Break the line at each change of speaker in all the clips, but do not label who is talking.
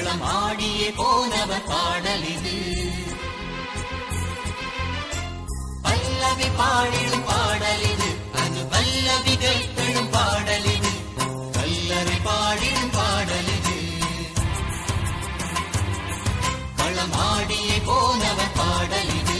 களமாடியே போனவர் பாடலிது. பல்லவி பாடிடும் பாடலிது, அது பல்லவிகள் எழும் பாடலிது. கல்லறை பாடிடும் பாடலிது, களமாடியே போனவர் பாடலிது.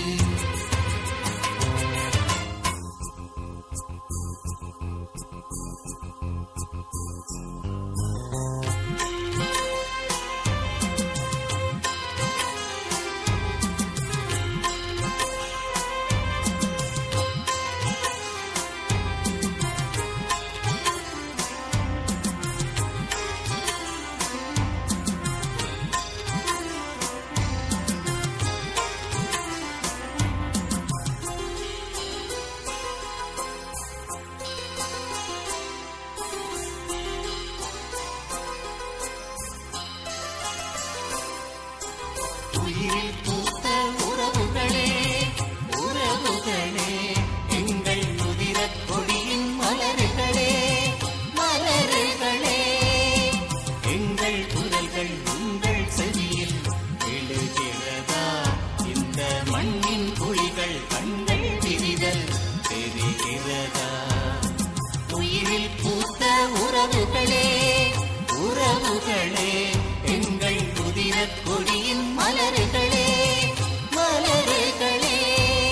உயிரில் பூத்த உறவுகளே, உறவுகளே, எங்கள் உதிரக் கொடியின் மலர்களே, மலர்களே, எங்கள் குரல்கள் உங்கள் செவியில் விழுகிறதா? இந்த மண்ணின் குழிகள் கண்கள் விரிதல் தெரிகிறதா? உயிரில் பூத்த உறவுகளே, உறவுகளே, எங்கள் உதிரக் கொடியின் மலர்களே, மலர்களே.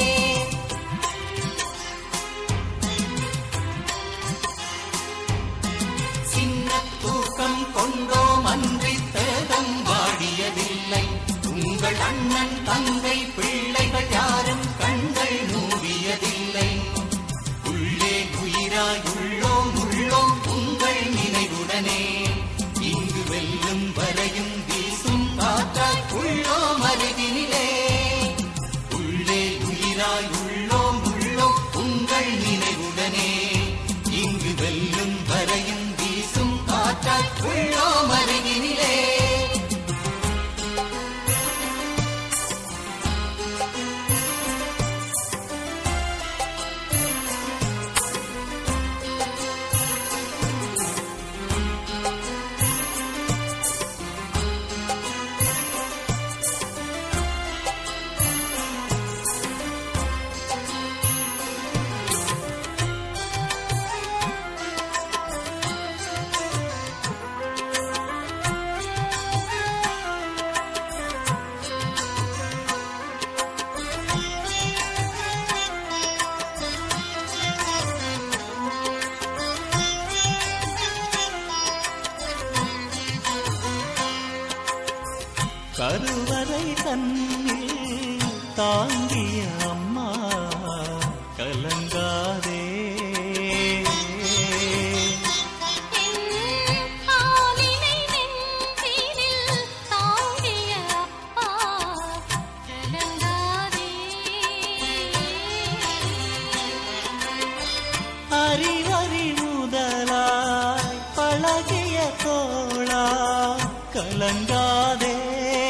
சின்ன தூக்கம் கொண்டோம் அன்றி தேகம் வாடியதில்லை. உங்கள் அண்ணன் தங்கை பிள்ளைகள் யாரும் கண்கள் மூடியதில்லை. உள்ளே உயிராய் உள்ளோம் உள்ளோம் உங்கள் நினைவுடனே. இங்கு வெல்லும் வரையும் வீசும் காற்றாய் உள்ளோம் அருகினிலே. உள்ளே உயிராய் உள்ளோம் உள்ளோம் உங்கள் நினைவுடனே. இங்கு வெல்லும் வரையும் வீசும் காற்றாய் உள்ளோம் அருகினிலே. கருவறை தன்னில் தாங்கிய அம்மா கலங்காதே. அறிவறி முதலாய் பழகிய தோளா கலங்காதே.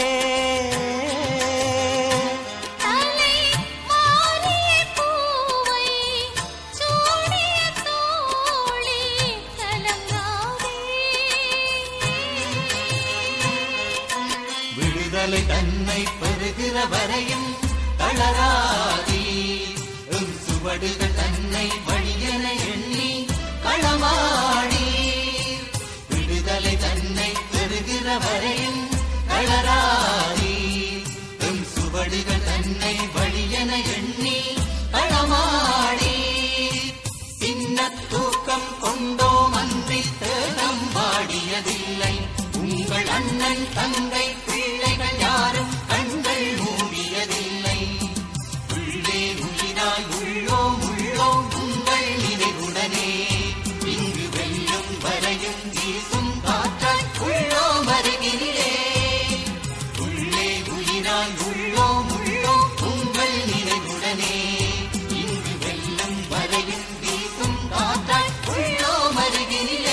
விடுதலை தன்னை பெறுகிற வரையும் தளராதி. சுவடுகள் தன்னை வழியென எண்ணி களமாடி. விடுதலை தன்னை பெறுகிற வரையும் தளராதி. சுவடுகள் தன்னை வழியென எண்ணி களமாடி. சின்ன தூக்கம் கொண்டோம் அன்றி தேகம் வாடியதில்லை. உங்கள் அண்ணன் தங்கை பிள்ளைகள் யாரும் கண்கள் மூடியதில்லை. உள்ளே உயிராய் உள்ளோம் உள்ளோம் உங்கள் நினைவுடனே. இங்கு வெல்லும் வரையும் வீசும் காற்றாய் உள்ளோம் அருகினிலே. உள்ளே உயிராய் உள்ளோம் உள்ளோம் உங்கள் நினைவுடனே. இங்கு வெல்லும் வரையும் வீசும் காற்றாய் உள்ளோம் அருகினிலே.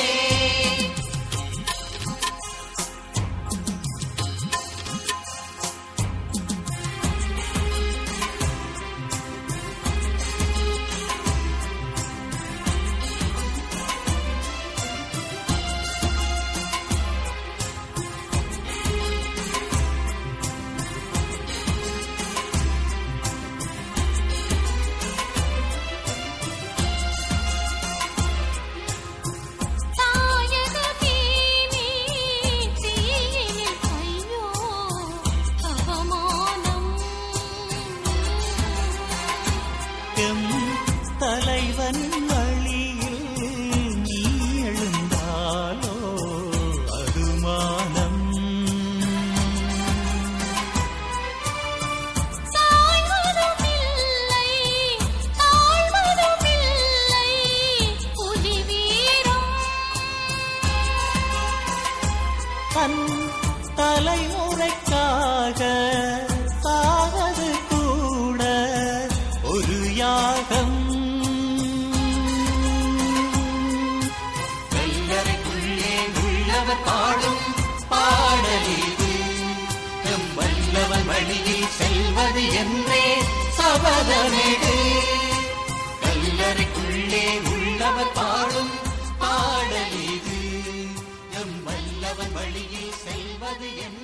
தலைமுறைக்காக சாவது கூட ஒரு யாகம். கல்லறைக்குள்ளே உள்ளவர் பாடும் பாடலிது, நம் வல்லவன் வழியில் செல்வது என்றே சபதமிடு. கல்லறைக்குள்ளே உள்ளவர் பாடும் பாடலிது, நம் வல்லவன் வழியில் செல்வது